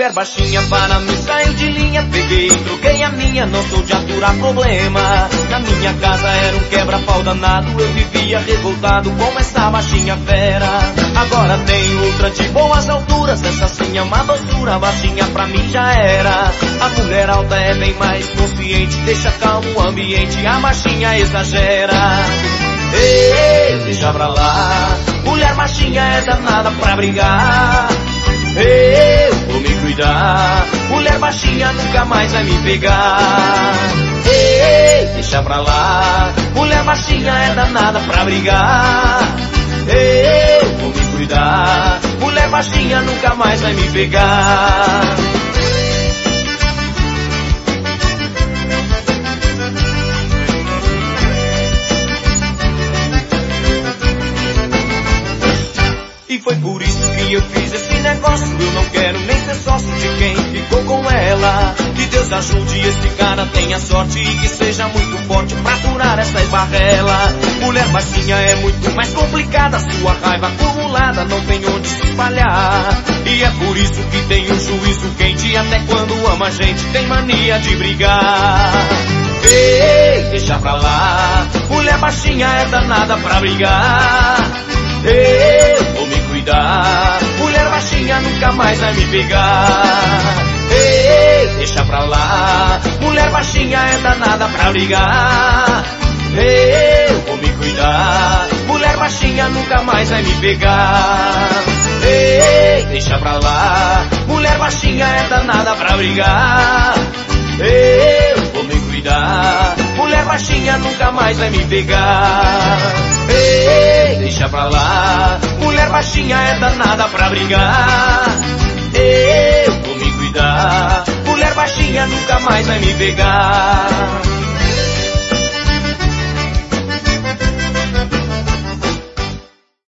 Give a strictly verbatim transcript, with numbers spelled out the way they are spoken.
Mulher baixinha para mim saiu de linha. Peguei, troquei a minha, não sou de aturar problema. Na minha casa era um quebra-pau danado. Eu vivia revoltado com essa baixinha fera. Agora tem outra de boas alturas. Essa sim é uma doçura, baixinha pra mim já era. A mulher alta é bem mais consciente, deixa calmo o ambiente, a baixinha exagera. Ei, deixa pra lá, mulher baixinha é danada pra brigar. Eu vou me cuidar, mulher baixinha nunca mais vai me pegar. Ei, deixa pra lá, mulher baixinha é danada pra brigar. Eu vou me cuidar, mulher baixinha nunca mais vai me pegar. E foi por isso que eu fiz esse negócio. Eu não quero nem ser sócio de quem ficou com ela. Que Deus ajude esse cara, tenha sorte e que seja muito forte pra curar essa esbarrela. Mulher baixinha é muito mais complicada, sua raiva acumulada não tem onde se espalhar. E é por isso que tem um juízo quente, até quando ama a gente tem mania de brigar. Ei, deixa pra lá, mulher baixinha é danada pra brigar. Eu vou me cuidar, mulher baixinha nunca mais vai me pegar. Ei, deixa pra lá, mulher baixinha é danada pra brigar. Eu vou me cuidar, mulher baixinha nunca mais vai me pegar. Ei, deixa pra lá, mulher baixinha é danada pra brigar. Eu vou me cuidar, mulher baixinha nunca mais vai me pegar. Ei, deixa pra lá, mulher baixinha é danada pra brigar. Eu vou me cuidar, mulher baixinha nunca mais vai me pegar.